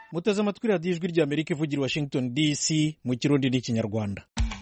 muteze amatwi radiyo ijwi ry'Amerika ivugira Washington DC mu Kirundi n'Ikinyarwanda.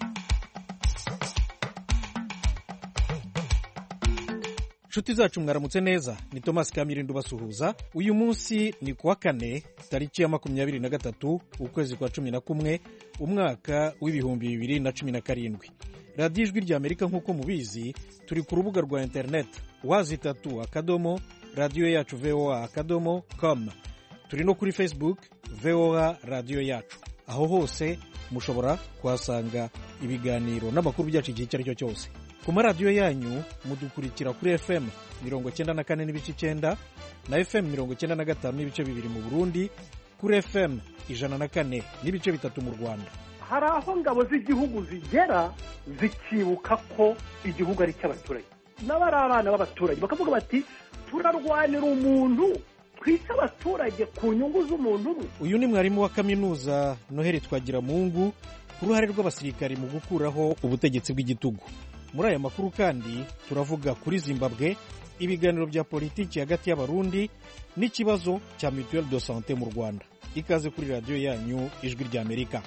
Nshuti zacu mwaramutse neza, ni Thomas Kamirindo basuhuza. Uyu munsi ni kuwa kane tariki ya 23 ukwezi kwa 11 umwaka w'ibihumbi 2017. Radiyo ijwi ry'Amerika nk'uko mubizi turi ku rubuga rwa internet wazitatu radio yacu voa.com. Turi no kuri Facebook VOA radio yacu. Aho hose mushobora kuhasanga ibiganiro n'amakuru byacu igihe icyo ari cyo cyose. Ku maradiyo yanyu mudukurikira kuri FM 94.9 na FM 95.2 mu Burundi, kuri FM 104.3 mu Rwanda. Hari aho ngabo z'igihugu zigera zikibuka ko igihugu ari cy'abaturage n'abari abana b'abaturage, bakavuga bati turarwanira umuntu twita abaturage ku nyungu z'umuntu umwe. Uyu ni mwarimu wa kaminuza Noheli Twagiramungu ku ruhare rw'abasirikari mu gukuraho ubutegetsi bw'igitugu. Muri aya makuru kandi turavuga kuri Zimbabwe, ibiganiro bya politiki hagati y'abarundi n'ikibazo cya mutuelle de santé mu Rwanda. Ikaze kuri radio yanyu ijwi ry'Amerika.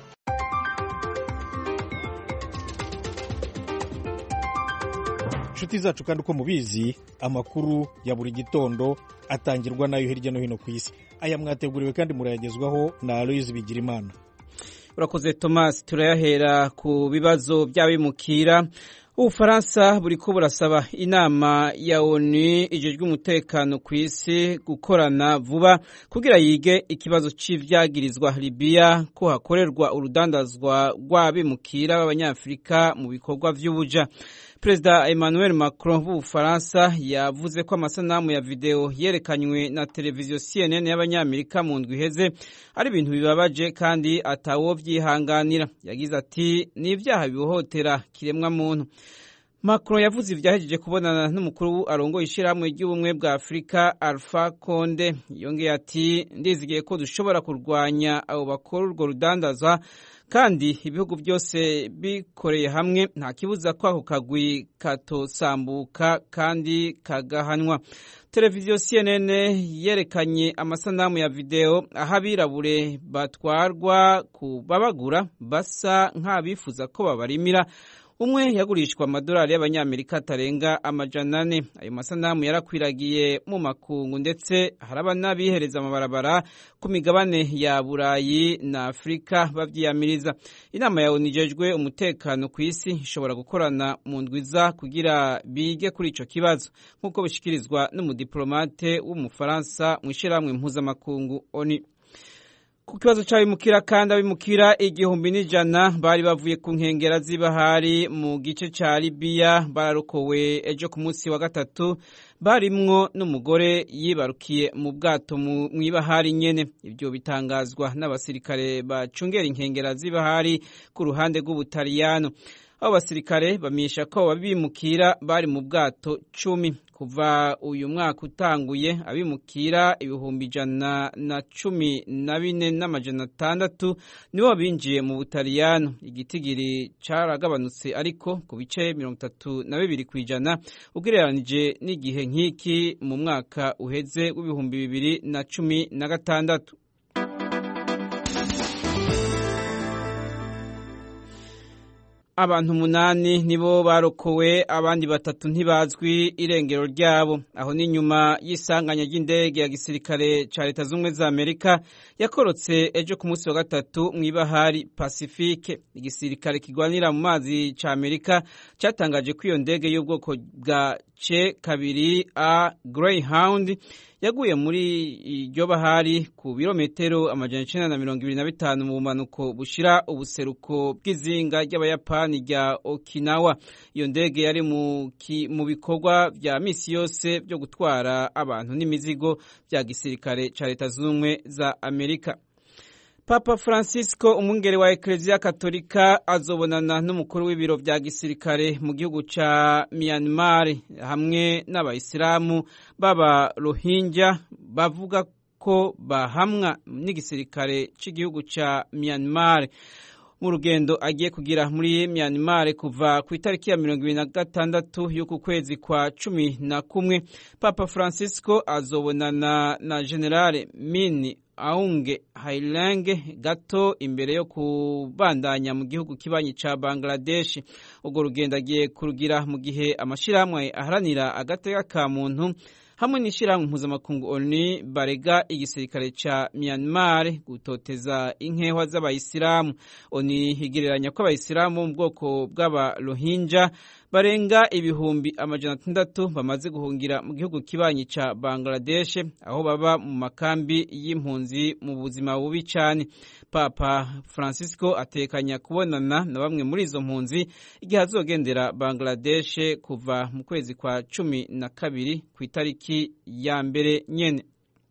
Nshuti zacu kandi uko mubizi, amakuru ya buri gitondo atangirwa nayo hirya no hino ku isi. Aya mwateguriwe kandi murayagezwaho na Aloise Bigirimana. Urakoze Thomas. Turayahera ku bibazo by'abimukira. Ubufaransa buriko burasaba inama ya ONU ijejwe umutekano ku isi gukorana vuba kugira yige ikibazo c'ivyagirizwa Libya ko hakorerwa urudandazwa rw'abimukira b'Abanyafrika mu bikorwa vy'ubuja. Perezida Emmanuel Macron w'Ubufaransa yavuze ko amasanamu ya video yerekanywe na televiziyo CNN y'Abanyamerika mu ndwi iheze ari ibintu bibabaje kandi atawo vyihanganira. Yagize ati ni ivyaha bihohotera kiremwa muntu. Macron yavuze ivyahejeje kubonana n'umukuru arongoye ishirahamwe ry'ubumwe bwa Afrika Alpha Conde. Yongeye ati ndizigiye ko dushobora kurwanya abo bakora urwo rudandaza kandi ibihugu byose bikoreye hamwe nta kibuza ko ako kagwi katosambuka kandi kagahanwa. Televiziyo CNN yerekanye amasanamu ya video aho abirabure batwarwa kubabagura basa nk'abifuza ko babarimira. Umwe yagurishwa amadolari y'Abanyamerika atarenga 400. Ayo masanamu yarakwiragiye mu makungu ndetse haraba n'abihereza amabarabara ku migabane ya Burayi na Afrika bavyiyamiriza. Inama ya ONU ijejwe umutekano ku isi ishobora gukorana mu ndwiza kugira bige kuri ico kibazo nk'uko bishikirizwa n'umudiplomate w'Umufaransa mu ishirahamwe mpuzamakungu ONU. Ku kibazo c'abimukira kandi abimukira 1,100 bari bavuye ku nkengera z'ibahari mu gice ca Libya bararokowe ejo ku munsi wa gatatu, barimwo n'umugore yibarukiye mu bwato mw'ibahari nyene. Ivyo bitangazwa n'abasirikare bacungera inkengera z'ibahari ku ruhande rw'Ubutaliyano. Abo basirikare bamenyesha ko abimukira bari mu bwato 10. Kuva uyu mwaka utanguye abimukira 114,600 nibo binjiye mu Butaliyano. Igitigiri caragabanutse ariko ku bice 32% ugereranije n'igihe nk'iki mu mwaka uheze w'ibihumbi 2016. Abantu 8 nibo barokowe, abandi 3 ntibazwi irengero ryabo. Aho ni nyuma y'isanganya ry'indege ya gisirikare ca Leta Zunze za Amerika yakorotse ejo ku munsi wa gatatu mw'ibahari Pacifique. Igisirikare kigwanira mu mazi ca Amerika catangaje ko iyo ndege y'ubwoko bwa C-2A Greyhound yaguye muri iryo bahari ku birometero 925 mu bumanuko bushira ubuseruko bw'izinga ry'Abayapani rya Okinawa. Iyo ndege yari mu bikorwa vya misi yose byo gutwara abantu n'imizigo vya gisirikare ca Leta Zunze za Amerika. Papa Francisco umwungere wa Eklezia Katolika azobonana n'umukuru w'ibiro vya gisirikare mu gihugu ca Myanmar hamwe n'abayisilamu baba Rohingya bavuga ko bahamwa n'igisirikare c'igihugu ca Myanmar. mu rugendo agiye kugira muri Myanmar kuva ku itariki ya 26 y'uku kwezi kwa 11. Papa Francisco azobonana na General Min Aung Hlaing gato imbere yo kubandanya mu gihugu kibanyi ca Bangladesh. Ubwo rugendo agiye kurugira mu gihe amashirahamwe aharanira agateka ka muntu hamwe n'ishirahamwe mpuzamakungu ONU barega igisirikare ca Myanmar gutoteza inkehwa z'abayisilamu. ONU higereranya ko abayisilamu mu bwoko bw'aba Rohingya barenga ibihumbi 600 bamaze guhungira mu gihugu kibanyi ca Bangladesh aho baba mu makambi y'impunzi mu buzima bubi cyane. Papa Francisco atekanya kubonana na bamwe muri izo mpunzi igihe azogendera Bangladesh kuva mu kwezi kwa 12 ku itariki ya mbere nyene.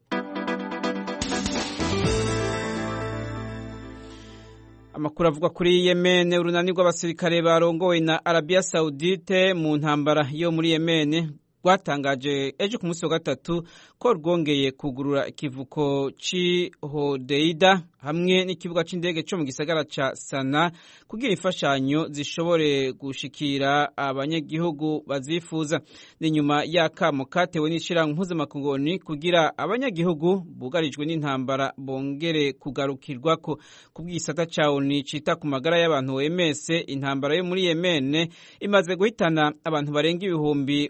Amakuru avuga kuri Yemen, urunani rw'abasirikare barongowe na Arabia Saudite mu ntambara yo muri Yemen rwatangaje ejo ku munsi wa gatatu ko rwongeye kugurura ikivuko ci Hodeida hamwe n'ikibuga c'indege cyo mu gisagara ca Sana kugira imfashanyo zishobore gushikira abanyagihugu bazifuza. Ni nyuma y'akamo katewe n'ishirahamwe mpuzamakungu ONU kugira abanyagihugu bugarijwe n'intambara bongere kugarukirwako. Kubw'isata ca ONU cita ku magara y'abantu OMS, intambara yo muri Yemen imaze guhitana abantu barenga ibihumbi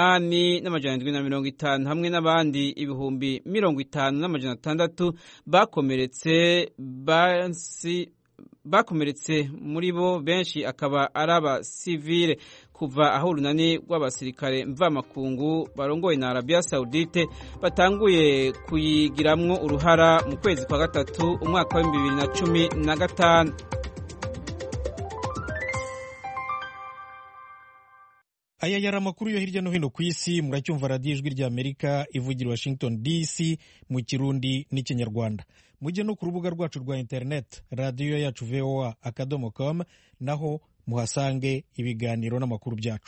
8,750 hamwe n'abandi ibihumbi 50,600 bakomeretse muri bo benshi akaba ari abasivile. Kuva aho urunani rw'abasirikare mvamakungu barongoye na Arabia Saudite batanguye kuyigiramwo uruhara mu kwezi kwa gatatu umwaka wa 2015. Aya yari amakuru yo hirya no hino ku isi. Muracyumva radiyo ijwi rya Amerika ivugira Washington DC mu Kirundi n'Ikinyarwanda. Mujye no ku rubuga rwacu rwa internet radiyo yacu voa.com naho muhasange ibiganiro n'amakuru byacu.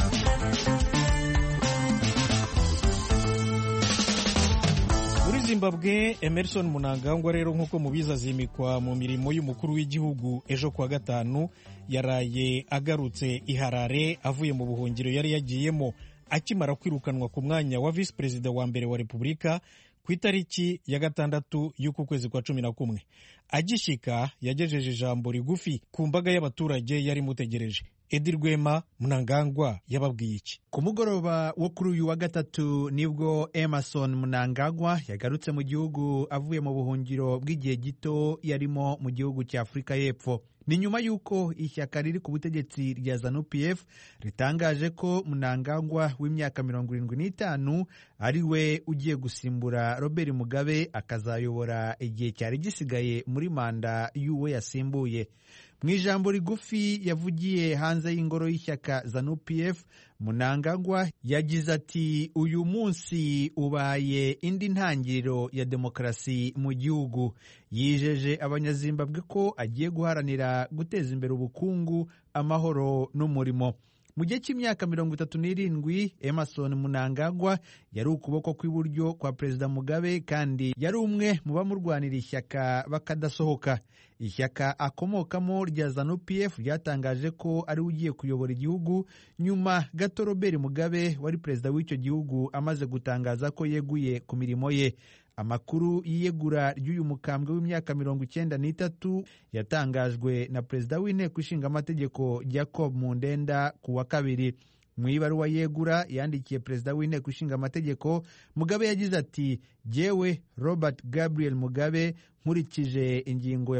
Muri Zimbabwe, Emerson Mnangagwa rero nk'uko mubizi azimikwa mu mirimo y'umukuru w'igihugu ejo kwa gatanu. Yaraye agarutse i Harare avuye mu buhungiro yari yagiyemo akimara kwirukanwa ku mwanya wa visi perezida wa mbere wa Repubulika ku itariki ya 6 y'uku kwezi kwa 11. Agishyika yagejeje ijambo rigufi ku mbaga y'abaturage yari mutegereje. Edi Rwema, Mnangagwa yababwiye iki? Ku mugoroba wo kuri uyu wa gatatu nibwo Emerson Mnangagwa yagarutse mu gihugu avuye mu buhungiro bw'igihe gito yarimo mu gihugu cya Afurika y'Epfo. Ni nyuma y'uko ishyaka riri ku butegetsi rya ZANU-PF ritangaje ko Mnangagwa w'imyaka 75 ari we ugiye gusimbura Robert Mugabe akazayobora igihe cyari gisigaye muri manda y'uwo yasimbuye. Mu ijambo rigufi yavugiye hanze y'ingoro y'ishyaka ZANU-PF, Mnangagwa yagize ati uyu munsi ubaye indi ntangiriro ya demokarasi mu gihugu. Yijeje abanyazimbabwe ko agiye guharanira guteza imbere ubukungu, amahoro n'umurimo. Mu gihe cy'imyaka 37, Emerson Mnangagwa yari ukuboko kw'iburyo kwa Perezida Mugabe kandi yari umwe mu bamurwanira ishyaka bakadasohoka. Ishyaka akomokamo rya ZANU-PF ryatangaje ko ari ugiye kuyobora igihugu nyuma gato Robert Mugabe wari perezida w'icyo gihugu amaze gutangaza ko yeguye ku mirimo ye. Amakuru y'iyegura ry'uyu mukambwe w'imyaka 93 yatangajwe na perezida w'inteko ishinga amategeko Jacob Mundenda ku wa kabiri. Mu ibaruwa yegura yandikiye perezida w'inteko ishinga amategeko, Mugabe yagize ati jewe Robert Gabriel Mugabe nkurikije ingingo ya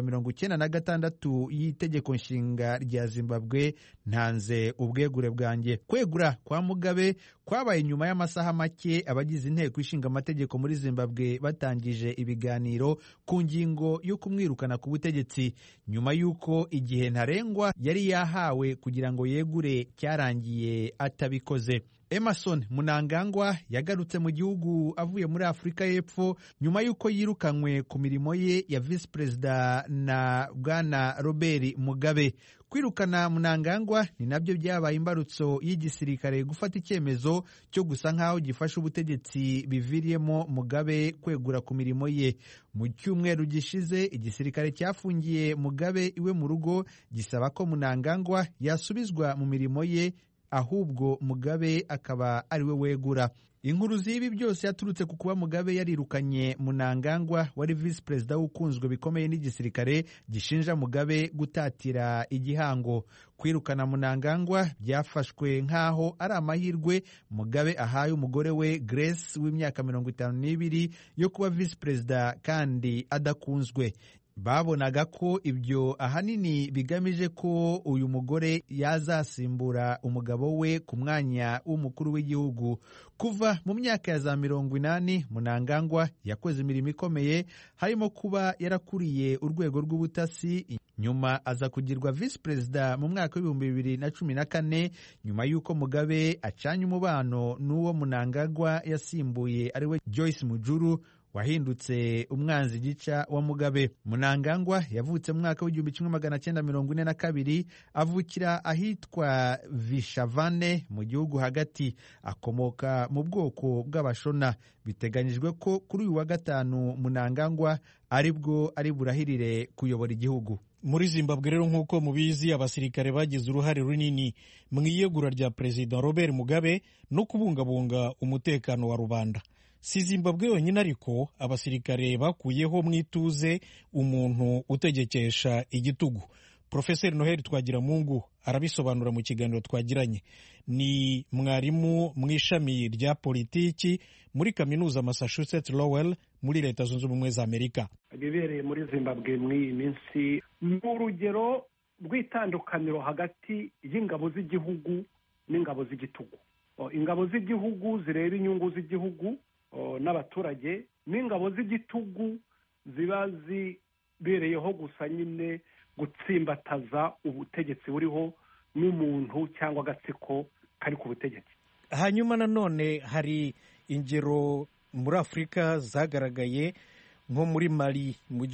96 y'itegeko nshinga rya Zimbabwe ntanze ubwegure bwanjye. Kwegura kwa Mugabe kwabaye nyuma y'amasaha make abagize inteko ishinga amategeko muri Zimbabwe batangije ibiganiro ku ngingo yo kumwirukana ku butegetsi nyuma y'uko igihe ntarengwa yari yahawe kugira ngo yegure cyarangiye atabikoze. Emerson Mnangagwa yagarutse mu gihugu avuye muri Afurika y'Epfo nyuma y'uko yirukanywe ku mirimo ye ya visi perezida na bwana Robert Mugabe. kwirukana Mnangagwa ni nabyo byabaye imbarutso y'igisirikare gufata icyemezo cyo gusa nk'aho gifasha ubutegetsi biviriyemo Mugabe kwegura ku mirimo ye. Mu cyumweru gishize igisirikare cyafungiye Mugabe iwe mu rugo gisaba ko Mnangagwa yasubizwa mu mirimo ye, ahubwo Mugabe akaba ari we wegura. Inkuru z'ibi byose yaturutse ku kuba Mugabe yarirukanye Mnangagwa wari visi perezida ukunzwe bikomeye n'igisirikare gishinja Mugabe gutatira igihango. Kwirukana Mnangagwa byafashwe nk'aho ari amahirwe Mugabe ahaye umugore we Grace w'imyaka 52 yo kuba visi perezida kandi adakunzwe. Babonaga ko ibyo ahanini bigamije ko uyu mugore yazasimbura umugabo we ku mwanya w'umukuru w'igihugu. Kuva mu myaka ya za 80 Mnangagwa yakoze imirimo ikomeye, harimo kuba yarakuriye urwego rw'ubutasi, nyuma aza kugirwa visi perezida mu mwaka w'2014 nyuma y'uko Mugabe acanye umubano n'uwo Mnangagwa yasimbuye ariwe Joyce Mujuru wahindutse umwanzi gica wa Mugabe. Mnangagwa yavutse mu mwaka w'1942 avukira ahitwa Vishavane mu gihugu hagati. Akomoka mu bwoko bw'Abashona. Biteganyijwe ko kuri uyu wa gatanu Mnangagwa aribwo ari burahirire kuyobora igihugu. Muri Zimbabwe rero nk'uko mubizi, abasirikare bagize uruhare runini mu iyegura rya Perezida Robert Mugabe no kubungabunga umutekano wa rubanda. Si Zimbabwe yonyine ariko abasirikare bakuyeho mu ituze umuntu utegekesha igitugu. Profeseri Noheli Twagiramungu arabisobanura mu kiganiro twagiranye. Ni mwarimu mu ishami rya politiki muri kaminuza Massachusetts Lowell muri Leta Zunze Ubumwe za Amerika. Bibereye muri Zimbabwe mw'iyi minsi ni urugero rw'itandukaniro hagati y'ingabo z'igihugu n'ingabo z'igitugu. Ingabo z'igihugu zireba inyungu z'igihugu n'abaturage, n'ingabo z'igitugu ziba zibereyeho gusa nyine gutsimbataza ubutegetsi buriho n'umuntu cyangwa agatsiko kari ku butegetsi. Hanyuma nanone hari ingero muri Afurika zagaragaye nko muri Mali mu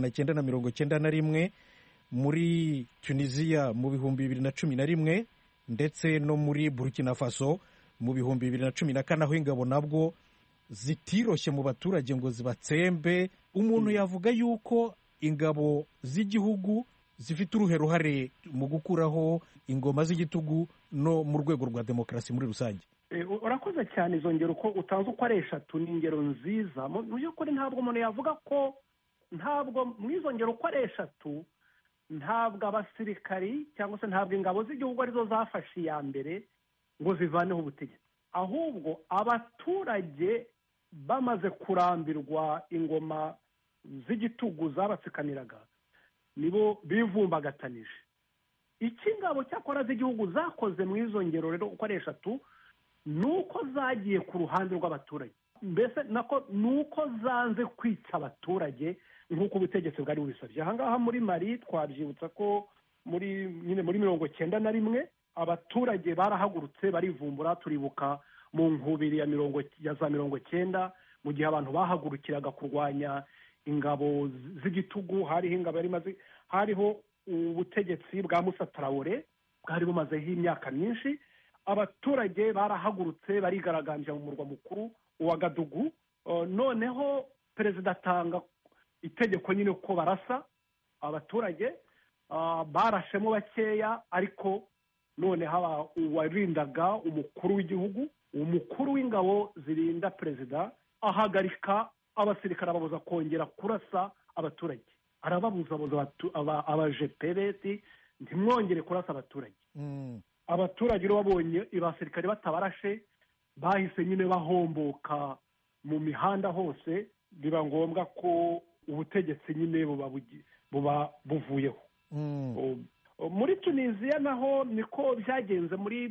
1991, muri Tunisia mu 2011 ndetse no muri Burkina Faso mu 2014, aho ingabo nabwo zitiroshye mu baturage ngo zibatsembe. Umuntu yavuga yuko ingabo z'igihugu zifite uruhare mu gukuraho ingoma z'igitugu no mu rwego rwa demokarasi muri rusange. Urakoze cyane. Izo ngero uko utanze uko ari eshatu ni ingero nziza. Mu by'ukuri ntabwo umuntu yavuga ko mu izo ngero uko ari eshatu ntabwo abasirikari cyangwa se ntabwo ingabo z'igihugu arizo zafashe iya mbere ngo zivaneho ubutegetsi, ahubwo abaturage bamaze kurambirwa ingoma z'igitugu zabatsikamiraga nibo bivumbagatanije. Icyo ingabo cyakora z'igihugu zakoze mu izo ngero rero uko ari eshatu ni uko zagiye ku ruhande rw'abaturage, mbese nako ni uko zanze kwica abaturage nk'uko ubutegetsi bwari bubisabye. Aha ngaha muri Mali twabyibutsa ko muri 1991 abaturage barahagurutse barivumbura. Turibuka mu nkubiri ya za 90 mu gihe abantu bahagurukiraga kurwanya ingabo z'igitugu, hariho ubutegetsi bwa Musa Traore bwari bumazeho imyaka myinshi. Abaturage barahagurutse barigaragambya mu murwa mukuru wa Gadugu. Noneho perezida atanga itegeko nyine ko barasa abaturage. Barashemo bakeya, ariko noneho uwarindaga umukuru w'igihugu, umukuru w'ingabo zirinda perezida, ahagarika abasirikare ababuza kongera kurasa abaturage. Arababuza abajepereti ntimwongere kurasa abaturage. Abaturage rero babonye abasirikare batabarashe bahise nyine bahomboka mu mihanda hose, biba ngombwa ko ubutegetsi nyine buba buvuyeho. Muri Tunisia naho niko byagenze muri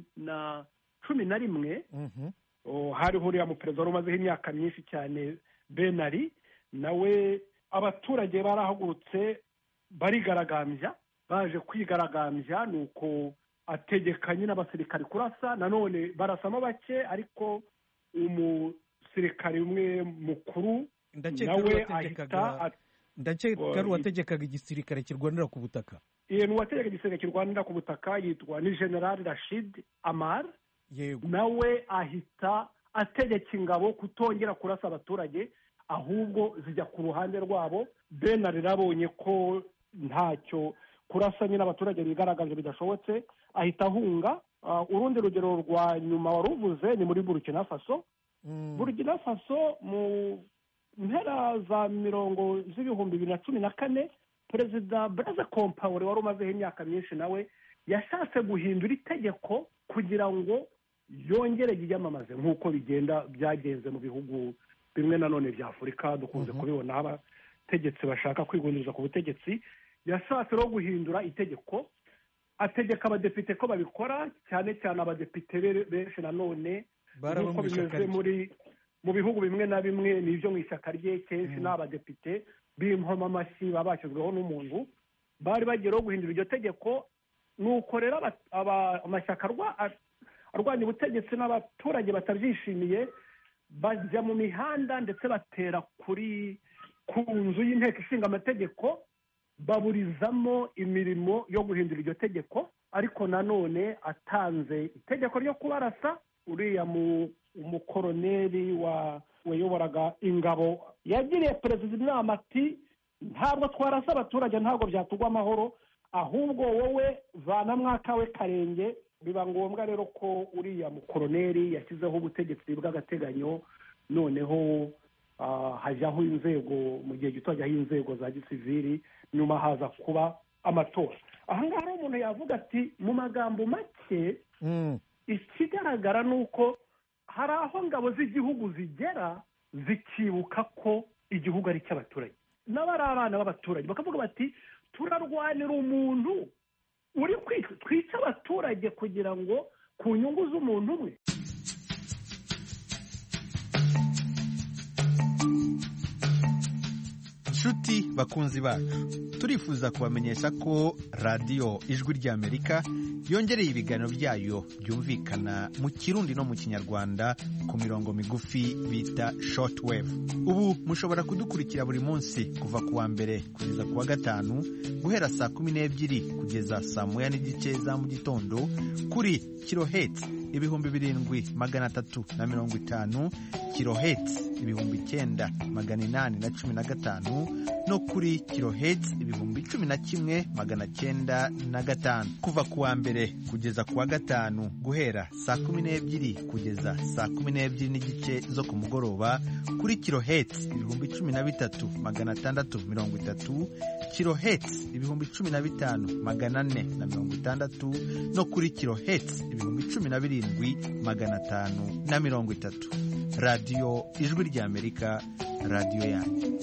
2011. Hariho uriya muperezida wari umazeho imyaka myinshi cyane Ben Ali, nawe abaturage barahagurutse barigaragambya. Baje kwigaragambya nuko ategeka nyine abasirikari kurasa. Nanone barasamo bake, ariko umusirikari umwe mukuru nawe ahita ndakeka ari uwategekaga igisirikare kirwanira ku butaka. uwategeka igisenge kirwanira ku butaka yitwa ni General Rashid Amar. Yego. Nawe ahita ategeka ingabo kutongera kurasa abaturage ahubwo zijya ku ruhande rwabo. Benari rabonye ko ntacyo kurasa nyine abaturage bigaragaje bidashobotse ahita ahunga. Urundi rugero rwa nyuma waruvuze ni muri Burkina Faso. Burkina Faso mu mpera za 2014 Perezida Blaise Compaoré wari umazeho imyaka myinshi nawe yashatse guhindura itegeko kugira ngo yongere yiyamamaze nk'uko byagenze mu bihugu bimwe nanone bya Afurika dukunze kubibona abategetsi bashaka kwigundiriza ku butegetsi. Yashatse no guhindura itegeko ategeka abadepite ko babikora, cyane cyane abadepite benshi nanone nk'uko bimeze mu bihugu bimwe na bimwe n'ibyo mu ishyaka rye kenshi n'abadepite b'inkoma amashyi baba bashyizweho n'umuntu bari bageraho guhindura iryo tegeko. Nuko rero amashyaka arwanya ubutegetsi n'abaturage batabyishimiye bajya mu mihanda ndetse batera ku nzu y'inteko ishinga amategeko baburizamo imirimo yo guhindura iryo tegeko. Ariko nanone atanze itegeko ryo kubarasa uriya umukoroneri wayoboraga ingabo yagiriye perezida inama ati ntabwo twarasa abaturage, ntabwo byatugwa amahoro, ahubwo wowe vana mwaka we karenge. Biba ngombwa rero ko uriya mukoroneri yashyizeho ubutegetsi bw'agateganyo, noneho hajyaho inzego mu gihe gito hajyaho inzego za gisivili, nyuma haza kuba amatora. Aha ngaha umuntu yavuga ati mu magambo make ikigaragara ni uko hari aho ingabo z'igihugu zigera zikibuka ko igihugu ari icy'abaturage n'abari abana b'abaturage, bakavuga bati turarwanira umuntu uri twica abaturage kugira ngo ku nyungu z'umuntu umwe. Nshuti bakunzi bacu, turifuza kubamenyesha ko radiyo Ijwi ry'Amerika yongereye ibiganiro byayo byumvikana mu Kirundi no mu Kinyarwanda ku mirongo migufi bita shortwave. Ubu mushobora kudukurikira buri munsi kuva ku wa mbere kugeza ku wa gatanu guhera saa 12 kugeza saa 1:30 za mu gitondo kuri kilohertz 7,350, kilohertz 9,815 no kuri kilohertz 11,905 kuva ku wa mbere kugeza ku wa gatanu guhera saa 12 kugeza saa 12:30 zo ku mugoroba kuri kilohertz 13,630, kilohertz 15,460 no kuri kilohertz 17,530. radiyo Ijwi ry'Amerika, radiyo yanyu.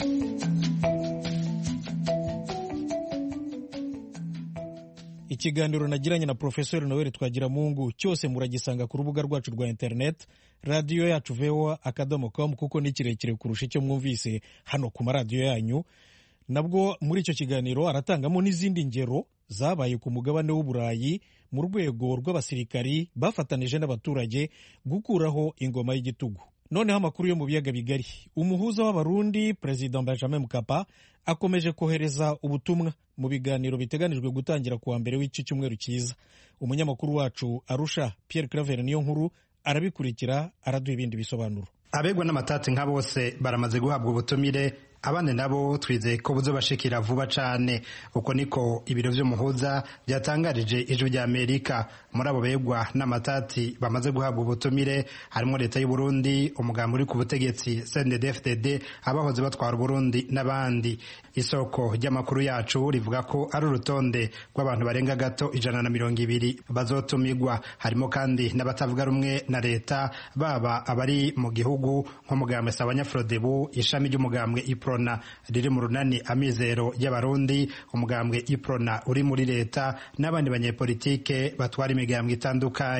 Ikiganiro nagiranye na Professor Noel Twagiramungu cyose muragisanga ku rubuga rwacu rwa internet radio yacu voa.com, kuko ni kirekire kurusha icyo mwumvise hano ku maradiyo yanyu. Nabwo muri icyo kiganiro aratangamo n'izindi ngero zabaye ku mugabane w'Uburayi mu rwego rw'abasirikari bafatanije n'abaturage gukuraho ingoma y'igitugu. Noneho amakuru yo mu biyaga bigari. Umuhuza w'Abarundi President Benjamin Mkapa akomeje kohereza ubutumwa mu biganiro biteganijwe gutangira kuwa mbere w'iki cyumweru cyiza. Umunyamakuru wacu Arusha Pierre Claver niyo nkuru arabikurikira, araduha ibindi bisobanuro. Abegwa n'amatati nka bose baramaze guhabwa ubutumire, abandi nabo twizeye ko buzobashikira vuba cane. Uko niko ibiro vy'umuhuza byatangarije Ijwi ry'Amerika. Muri abo begwa n'amatati bamaze guhabwa ubutumire harimo leta y'u Burundi, umugambi uri ku butegetsi CNDD-FDD, abahoze batwara Burundi n'abandi. Isoko ry'amakuru yacu rivuga ko ari urutonde rw'abantu barenga gato 120 bazotumigwa. Harimo kandi n'abatavuga rumwe na leta, baba abari mu gihugu nk'umugambi Sabanyafrodebu, ishami ry'umugambwe Iprona riri mu runani Amizero y'Abarundi, umugambwe Iprona uri muri leta, n'abandi banyepolitike batwara imigambwe itandukanye.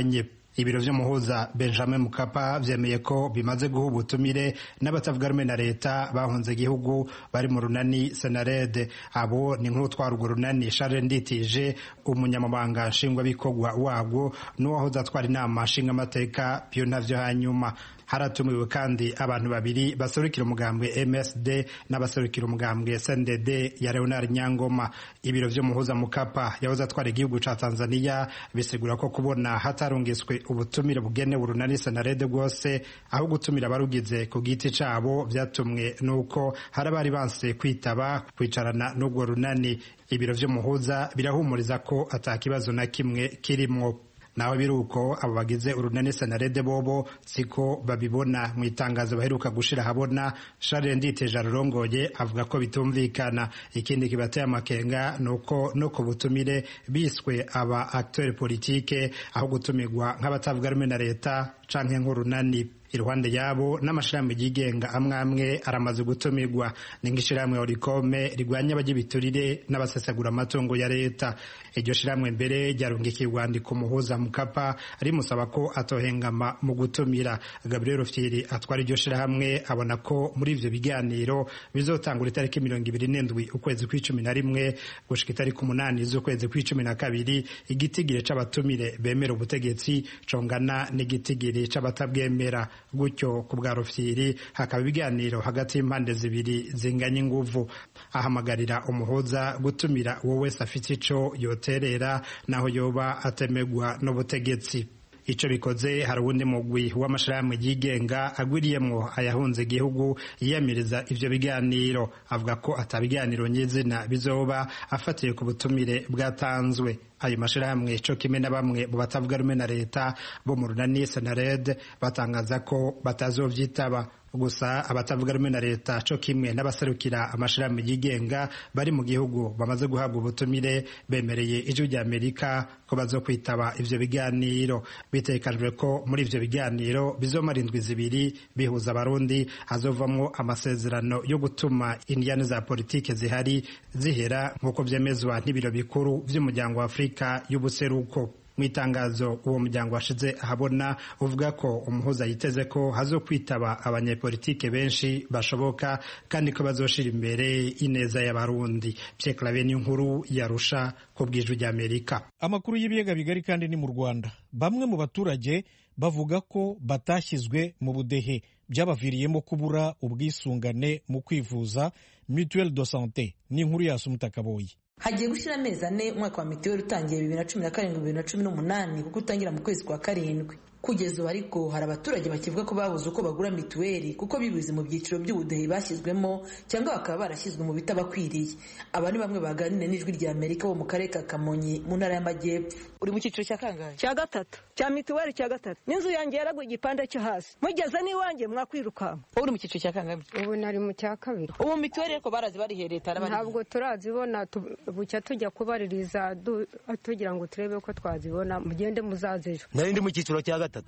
ibiro vy'umuhuza Benjamin Mkapa vyemeye ko bimaze guha ubutumire n'abatavuga rumwe na leta bahunze igihugu bari mu runani Senarede. Abo ni nk'utwara urwo runani Charles Nditije, umunyamabanga nshingwabikorwa wabwo, n'uwahoze atwara inama nshingamateka Pio Ntavyahanyuma. Haratumiwe kandi abantu babiri baserukira umugambwe MSD n'abaserukira umugambwe SNDD ya Leonard Nyangoma. Ibiro vy'umuhuza Mkapa yahoze atwara igihugu ca Tanzania bisigura ko kubona hatarungiswe ubutumire bugenewe urunani Senarede rwose aho gutumira abarugize ku giti cabo vyatumwe nuko hari abari banse kwitaba kwicarana n'ubwo runani. Ibiro vy'umuhuza birahumuriza ko atakibazo na kimwe kirimwo. Naho biruko abo bagize urunani Senarede bobo siko babibona. Mu itangazo baheruka gushira habona, Charles Nditije arongoye avuga ko bitumvikana. Ikindi kibateye amakenga nuko no ku butumire biswe aba acteur politique aho gutumirwa nk'abatavuga rumwe na leta canke nk'urunani. Iruhande yabo n'amashirahamwe yigenga amwe aramaze gutumirwa. Ni nk'ishirahamwe Orikome rigwanya abagibiturire n'abasesagura amatungo ya leta. Iryo shirahamwe mbere ryarungikiye urwandiko umuhuza Mkapa rimusaba ko atohengama mu gutumira. Gabriel Rufyiri atwara iryo shirahamwe abona ko muri ivyo biganiro bizotangura itariki 27 ukwezi kwa11 gushika itariki 8 z'ukwezi kwa12 igitigire c'abatumire bemera ubutegetsi congana n'igitigire c'abatabwemera. Gutyo ku bwa Rufyiri hakaba ibiganiro hagati y'impande zibiri zinganya inguvu. Ahamagarira umuhuza gutumira uwo wese afite ico yoterera naho yoba atemegwa n'ubutegetsi. Ico bikoze hari uwundi mugwi w'amashirahamwe yigenga agwiriyemwo ayahunze igihugu yiyamiriza ivyo biganiro, avuga ko atabiganiro nyizina bizoba afatiye ku butumire bwatanzwe. Ayo mashirahamwe co kimwe na bamwe mu batavuga rumwe na leta bo mu runani Senarede batangaza ko batazovyitaba. Gusa abatavuga rumwe na leta co kimwe n'abaserukira amashirahamwe yigenga bari mu gihugu bamaze guhabwa ubutumire bemereye ijwi rya Amerika ko bazokwitaba ivyo biganiro. Bitekanijwe ko muri ivyo biganiro bizomara indwi zibiri bihuza abarundi, hazovamwo amasezerano yo gutuma indiyane za politike zihari zihera nk'uko vyemezwa n'ibiro bikuru vy'umuryango wa Afrika y'ubuseruko. Mu itangazo uwo muryango washize ahabona uvuga ko umuhuza yiteze ko hazokwitaba abanyepolitike benshi bashoboka kandi ko bazoshira imbere ineza y'abarundi. Pierre Claver nkuru yarusha ku bw'ijwi rya Amerika. Amakuru y'ibiyaga bigari kandi ni mu Rwanda. Bamwe mu baturage bavuga ko batashyizwe mu budehe byabaviriyemo kubura ubwisungane mu kwivuza mutuelle de santé. Ni inkuru ya Sumutakaboyi. Hagiye gushira amezi 4 umwaka wa mitiweli utangiye 2017-2018 kuko utangira mu kwezi kwa 7. Kugeza ubu ariko hari abaturage bakivuga ko babuze uko bagura mituweli kuko bibuze mu byiciro by'ubudehe bashyizwemo cyangwa bakaba barashyizwe mu bitabakwiriye. Aba ni bamwe baganira n'ijwi rya Amerika bo mu karere ka Kamonyi mu ntara y'Amajyepfo. Uri mu cyiciro cya kangahe? Cya gatatu. Cya mituweli cya gatatu. N'inzu yanjye yaragwa igipande cyo hasi. Mugeze n'iwanjye mwakwirukanka. Uri mu cyiciro cya kangahe? Ubu nari mu cya kabiri. Ubu mituweli ariko barazi barihereye tarabari. Ntabwo turazibona, bucya tujya kubaririza tugira ngo turebe ko twazibona, mugende muzazejo. Nari ndi mu cyiciro cya gatatu.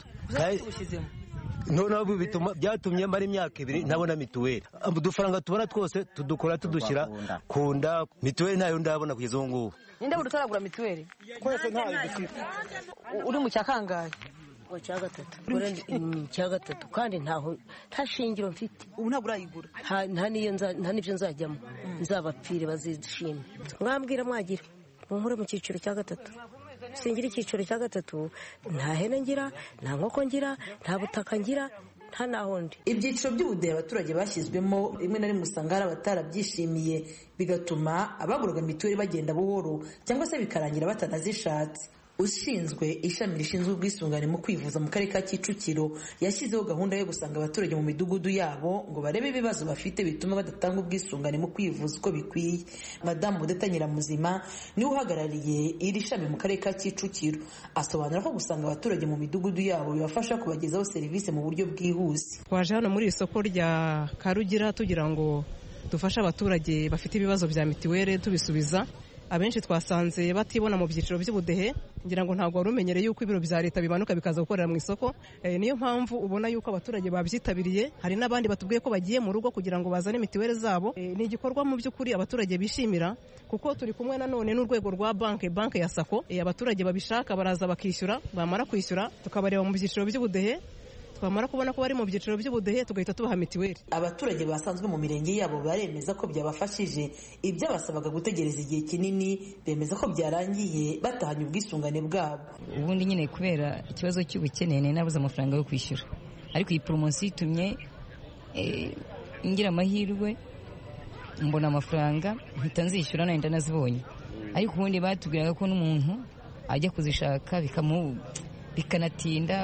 None bituma byatumye mara imyaka 2 ntabona mituweli. Udufaranga tubona twose tudukora tudushyira kunda mituweli ntayo ndabona kugeza ubu ngubu. Ninde urutaragura mituweli? Kwese ntayo dufite. Uri mu cyakangaye? Cya gatatu. Cya gatatu kandi ntaho tashingiro mfite. Ubu ntabwo urayigura. Nta nibyo nzajyamo. Nzabapfire bazishime. Mwambwira mwagira. Munkore mu cyiciro cya gatatu. Singira icyiciro cya gatatu, nta hene ngira, nta nkoko ngira, nta butaka ngira, nta nahondi. Ibyiciro by'ubudehe abaturage bashyizwemo rimwe na rimwe usanga hari abatarabyishimiye, bigatuma abaguraga mituweli bagenda buhoro cyangwa se bikarangira batanazishatse. Ushinzwe ishami rishinzwe ubwisungane mu kwivuza mu karere ka Kicukiro yashyizeho gahunda yo gusanga abaturage mu midugudu yabo ngo barebe ibibazo bafite bituma badatanga ubwisungane mu kwivuza uko bikwiye. Madamu Mudeta Nyiramuzima niwe uhagarariye iri shami mu karere ka Kicukiro, asobanura ko gusanga abaturage mu midugudu yabo bibafasha kubagezaho serivisi mu buryo bwihuse. Twaje hano muri isoko rya Karugira tugira ngo dufashe abaturage bafite ibibazo bya mitiweli tubisubiza. abenshi twasanze batibona mu byiciro by'ubudehe, ngira ngo ntabwo wari umenyereye yuko ibiro bya leta bimanuka bikaza gukorera mu isoko. Niyo mpamvu ubona yuko abaturage babyitabiriye. Hari n'abandi batubwiye ko bagiye mu rugo kugira ngo bazane mituweli zabo. Ni igikorwa mu by'ukuri abaturage bishimira, kuko turi kumwe nanone n'urwego rwa banki ya sako. Abaturage babishaka baraza bakishyura, bamara kwishyura tukabareba mu byiciro by'ubudehe, twamara kubona ko bari mu byiciro by'ubudehe tugahita tubaha mituweli. Abaturage basanzwe mu mirenge yabo baremeza ko byabafashije. Ibyo basabaga gutegereza igihe kinini bemeza ko byarangiye batahanye ubwisungane bwabo. Ubundi nyine kubera ikibazo cy'ubukene nabuze amafaranga yo kwishyura, ariko iyi poromosiyo itumye ngira amahirwe mbona amafaranga mpita nzishyura nari ndanazibonye. Ariko ubundi batubwiraga ko n'umuntu ajya kuzishaka bikanatinda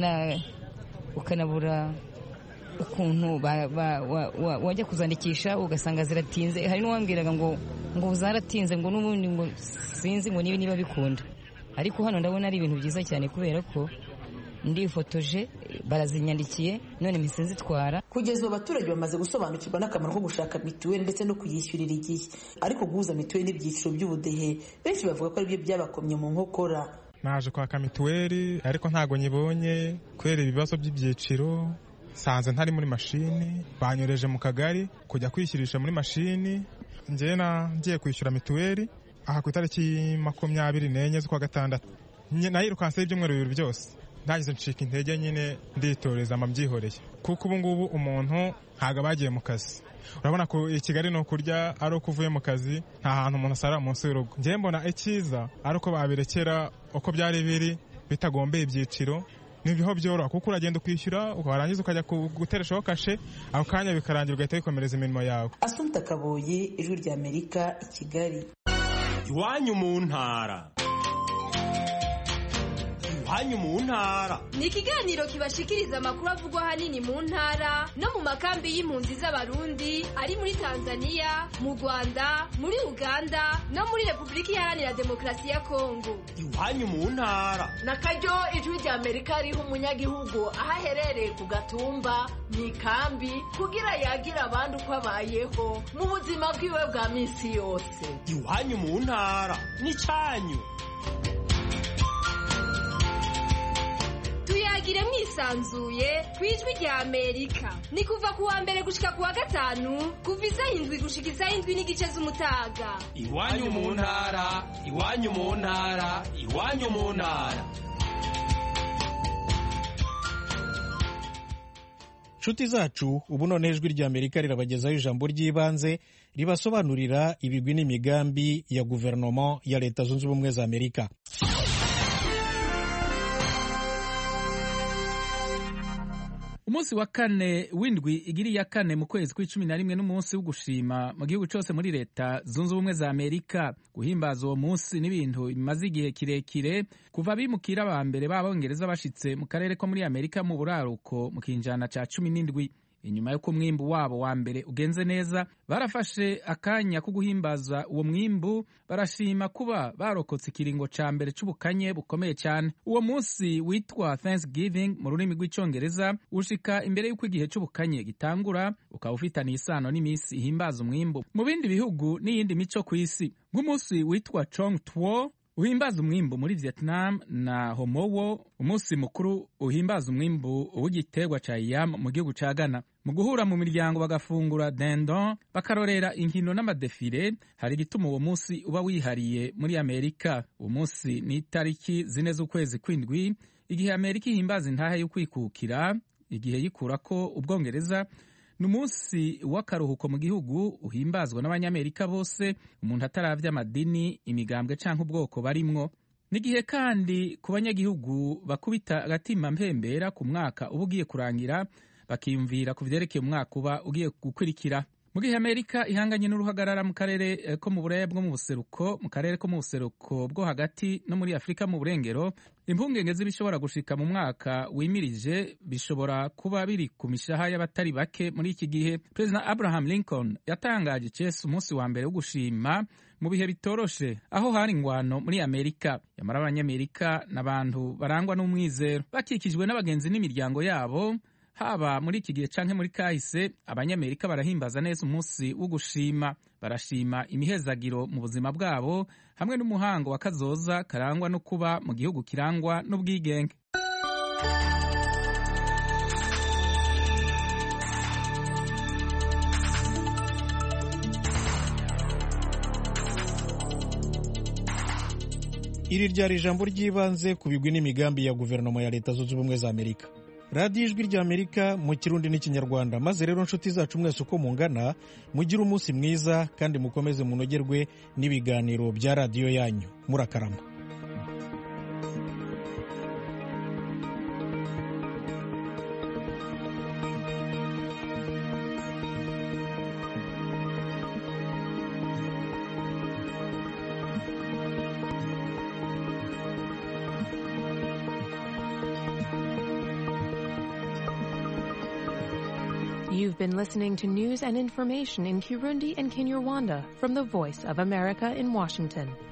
ukanabura ukuntu wajya kuzandikisha ugasanga ziratinze. Hari n'uwambwiraga ngo zaratinze, ngo n'ubundi ngo sinzi ngo niba bikunda. Ariko hano ndabona ari ibintu byiza cyane kubera ko ndifotoje barazinyandikiye none mpise nzitwara. Kugeza ubu abaturage bamaze gusobanukirwa n'akamaro ko gushaka mituweli ndetse no kuyishyurira igihe. Ariko guhuza mituweli n'ibyiciro by'ubudehe benshi bavuga ko aribyo byabakomye mu nkokora. Naje kwaka mituweli ariko ntago nyibonye kubera ibibazo by'ibyiciro. Sanze ntari muri mashini, banyoreje mu kagari kujya kwishyurisha muri mashini. Njye ngiye kwishyura mituweli aha ku itariki 24 z'ukwa gatandatu. Nayirukanse ibyumweru bibiri byose. Ndagize ncika intege nyine nditoreza amabyihoreye, kuko ubu ngubu umuntu ntago bagiye mu kazi. Urabona ko i Kigali no kurya ari uko uvuye mu kazi, nta hantu umuntu asara munsi y'urugo. Njye mbona icyiza ari uko babirekera uko byari biri bitagombeye ibyiciro. Nibiho byoroha kuko uragenda ukwishyura ukarangiza ukajya gutereshaho kashe, ako kanya bikarangira ugahita wikomereza imirimo yawe. Asumta Kaboyi, Ijwi ry'Amerika, i Kigali. Iwanyu mu ntara. Iwanyu mu ntara ni ikiganiro kibashikiriza amakuru avugwa ahanini mu ntara no mu makambi y'impunzi z'abarundi ari muri Tanzania, mu Rwanda, muri Uganda no muri Repubulika Iharanira Demokarasi ya Kongo. Iwanyu mu ntara na karyo Ijwi ry'Amerika riha umunyagihugu aho aherereye ku gatumba mu ikambi kugira yagira abandi uko abayeho mu buzima bwiwe bwa minsi yose. Iwanyu mu ntara ni cyanyu. Tuyagire mwisanzuye ku Ijwi ry'Amerika. Ni kuva ku wa mbere gushika ku wa gatanu, kuva isaha 7 gushika isaha 7 n'igice z'umutaga. Iwanyu mu ntara, iwanyu mu ntara, iwanyu mu ntara. Nshuti zacu, ubu none Ijwi ry'Amerika rirabagezaho ijambo ry'ibanze ribasobanurira ibigwi n'imigambi ya guverinoma ya Leta Zunze Ubumwe za Amerika. Umunsi wa kane w'indwi igiri ya kane mu kwezi kwa11 n'umunsi wo gushima mu gihugu cyose muri Leta Zunze Ubumwe za Amerika. Guhimbaza uwo munsi n'ibintu bimaze igihe kirekire kuva bimukira ba mbere b'Abongereza bashitse mu karere ko muri Amerika mu buraruko mu kinjana ca 17. Inyuma y'uko umwimbu wabo wa mbere ugenze neza, barafashe akanya ko guhimbaza uwo mwimbu, barashima kuba barokotse ikiringo ca mbere c'ubukanye bukomeye cyane. Uwo munsi witwa Thanksgiving mu rurimi rw'icongereza ushika imbere y'uko igihe c'ubukanye gitangura, ukaba ufitaniye isano n'imisi ihimbaza umwimbu mu bindi bihugu n'iyindi mico ku isi. Nk'umunsi witwa Chong Tuo uhimbaza umwimbu muri Vietnam na Homowo, umunsi mukuru uhimbaza umwimbu w'igiterwa ca yam mu gihugu ca Ghana. Mu guhura mu miryango bagafungura dindon, bakarorera inkino n'amadefile, hari igituma uwo munsi uba wihariye muri Amerika. Uwo munsi ni itariki 4 z'ukwezi kw'indwi, igihe Amerika ihimbaza intahe yo kwikukira, igihe yikurako Ubwongereza. Ni umunsi w'akaruhuko mu gihugu uhimbazwa n'abanyamerika bose, umuntu ataravya amadini, imigambwe canke ubwoko barimwo. N'igihe kandi ku banyagihugu bakubita agatima mpembera ku mwaka uba ugiye kurangira, bakiyumvira ku vyerekeye umwaka uba ugiye gukurikira. Mu gihe Amerika ihanganye n'uruhagarara mu karere ko mu buraya bwo mu buseruko, mu karere ko mu buseruko bwo hagati no muri Afrika mu burengero, impungenge z'ibishobora gushika mu mwaka wimirije bishobora kuba biri ku mishaha y'abatari bake muri iki gihe. President Abraham Lincoln yatangaje cese umunsi wa mbere wo gushima mu bihe bitoroshe, aho hari ingwano muri Amerika. Yamara abanyamerika n'abantu barangwa n'umwizero, bakikijwe n'abagenzi n'imiryango yabo, haba muri iki gihe canke muri kahise abanyamerika barahimbaza neza umunsi wo gushima. Barashima imihezagiro mu buzima bwabo hamwe n'umuhango wa kazoza karangwa no kuba mu gihugu kirangwa n'ubwigenge. Iri ryari ijambo ry'ibanze ku bigwi n'imigambi ya guverinoma ya Leta Zunze Ubumwe za Amerika. Radiyo Ijwi ry'Amerika mu Kirundi n'Ikinyarwanda. Maze rero nshuti zacu mwese uko mungana, mugire umunsi mwiza kandi mukomeze munogerwe n'ibiganiro bya radiyo yanyu. Murakarama. You've been listening to news and information in Kirundi and Kinyarwanda from the Voice of America in Washington.